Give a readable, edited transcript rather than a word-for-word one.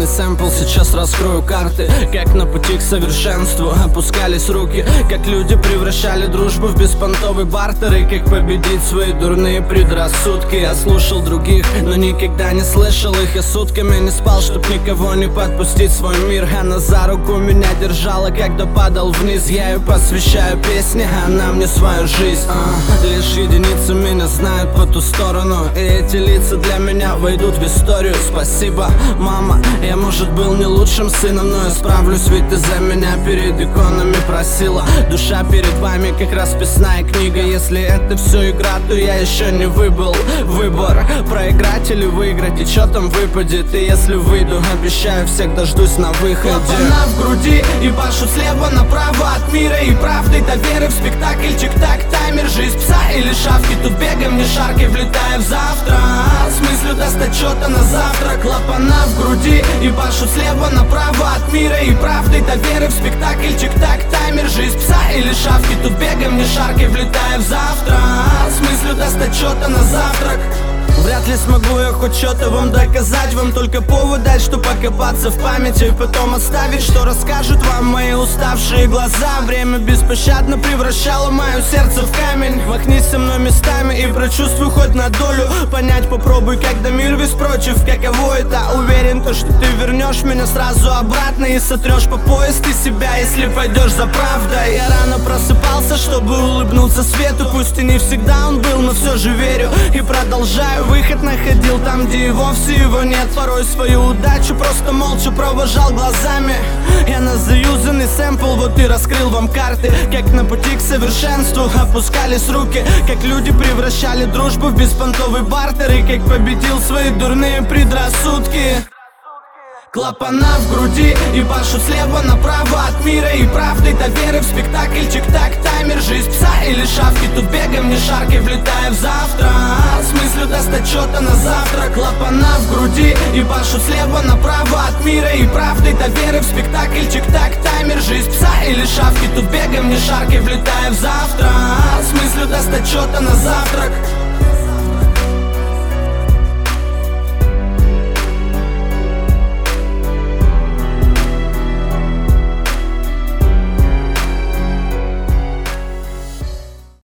Идеальный сэмпл, сейчас раскрою карты. Как на пути к совершенству опускались руки, как люди превращали дружбу в беспонтовый бартер, и как победить свои дурные предрассудки. Я слушал других, но никогда не слышал их. Я сутками не спал, чтоб никого не подпустить в свой мир. Она за руку меня держала, когда падал вниз. Я ей посвящаю песни, она мне свою жизнь. Лишь единицы меня знают по ту сторону, и эти лица для меня войдут в историю. Спасибо, мама, я может был не лучшим сыном, но я справлюсь, ведь ты за меня перед иконами просила. Душа перед вами как расписная книга. Если это все игра, то я еще не выбыл выбор, проиграть или выиграть, и чё там выпадет. И если выйду, обещаю, всех дождусь на выходе. Клапана в груди и башу слева направо от мира и правды до веры в спектакль. Чик-так, таймер, жизнь пса или шавки. Тут бегаем, не шаркой, влетая в завтра. С мыслью достать что-то на завтра. Клапана в груди и башу слева направо от мира и правды до веры в спектакль. Чик-так, таймер, жизнь пса или шавки. Тут бегаем, не шаркой, влетая в завтра. С мыслью достать что-то на завтрак. Вряд ли смогу я хоть что-то вам доказать. Вам только повод дать, что покопаться в памяти и потом оставить, что расскажут вам мои уставшие глаза. Время беспощадно превращало мое сердце в камень. Махнись со мной местами и прочувствуй хоть на долю. Понять попробуй, когда мир весь против. Каково это? Уверен, то, что ты вернешь меня сразу обратно и сотрешь по пояс ты себя, если пойдешь за правдой. Я рано просыпался, чтобы улыбнуться свету. Пусть и не всегда он был, но все же верю и продолжаю. Выход находил там, где и вовсе его нет. Порой свою удачу просто молча провожал глазами. Я на заюзанный сэмпл, вот и раскрыл вам карты. Как на пути к совершенству опускались руки, как люди превращали дружбу в беспонтовый бартер, и как победил свои дурные предрассудки. Клапана в груди и башу слева направо от мира и правды до веры в спектакль. Чик-так, таймер, жизнь пса или шавки. Тут бегаем, не шаркой, влетая в завтра. С мыслью достать что-то на завтра. Клапана в груди и башу слева направо от мира и правды до веры в спектакль. Чик-так, таймер, жизнь пса или шавки. Тут бегаем, не шаркой, влетая в завтра. С мыслью достать что-то на завтрак.